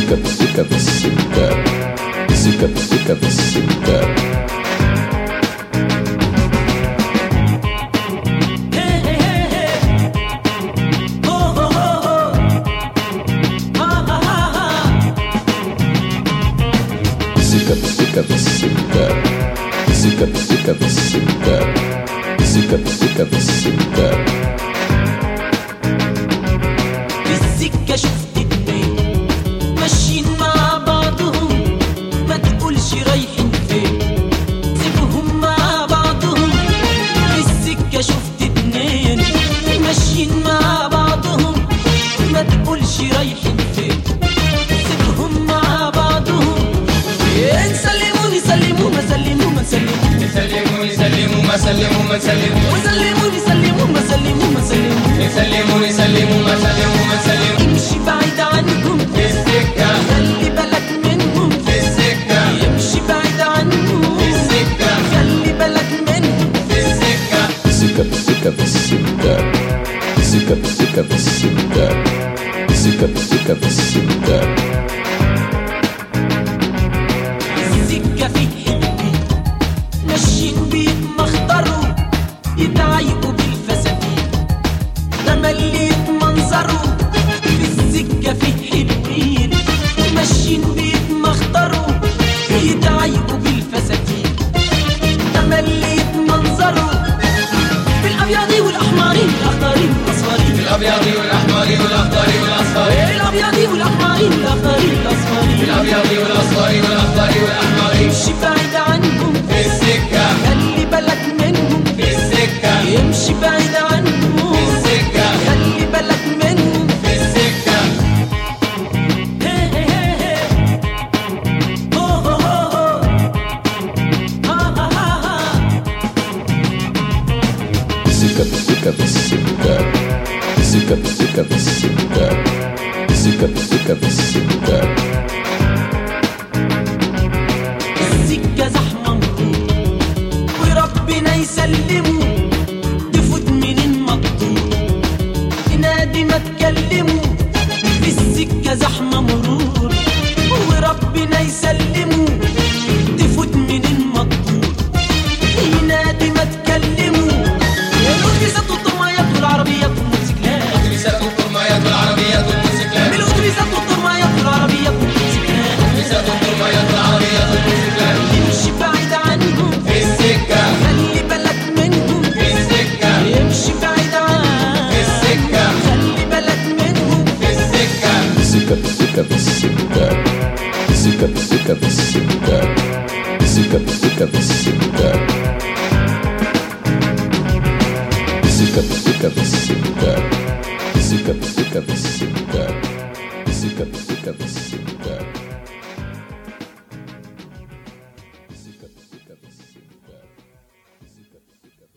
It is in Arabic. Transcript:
Sica في السكة، سكة في السكة. Sica في السكة، سكة في السكة، سكة في السكة. في السكة شفت اتنين ماشيين مع بعضهم، ما تقولش رايحين فين، سيبهم مع بعضهم. في السكة شفت اتنين ماشيين مع بعضهم، ما تقولش رايحين فين، سيبهم مع بعضهم. سلموني سلموا ما سلموا ما سلموا، سلموني سلموا ما سلموا ما سلموا، وسلموني سلموا ما سلموا ما سلموا، سلموني سلموا ما سلموا ما سلموا. امشي بعيد عنهم في السكة، خلي بالك منهم في السكة، امشي بعيد عنهم في السكة، خلي بالك منهم في السكة. سكة في السكة، سكة في السكة، سكة في السكة. السكة في حلوين ماشيين بيتمخطروا، يتعايقوا بالفساتين تمليت منظروا. في السكة في حلوين ماشيين بيتمخطروا، يتعايقوا بالفساتين تمليت منظروا. في الأبيض والأحمر والأخضر والأصفر، في الأبيض والأحمر والأخضر والأصفر، الأبيض والأحمر والأخضر والأصفر، في الأبيض والأصفر والأخضر والأحمر. امشي بعيد عنهم في السكة، خلي بالك منهم، في السكة، امشي بعيد عنهم في السكة، خلي بالك منهم. في السكة. سكة في السكة، سكة في السكة، سكة في السكة. السكة زحمة مرور وربنا يسلمه، تفوت منين مقطوع تنادي ما تكلمه. في السكة زحمة مرور وربنا يسلمه، تفوت منين مقطوع ينادي ما تكلمه. الأتوبيسات والطرمايات والعربيات والموتوسيكلات، الأتوبيسات والطرمايات والعربيات والموتوسيكلات، الأتوبيسات والطرمايات والعربيات والموتوسيكلات، الأتوبيسات والطرمايات والعربيات والموتوسيكلات. امشي بعيد عنهم في السكة، خلي بالك منهم، في السكة، امشي بعيد عنهم في السكة، خلي بالك منهم. في السكة. سكة في السكة، سكة في السكة، سكة في السكة. سكة في السكة، سكة في السكة، سكة في السكة.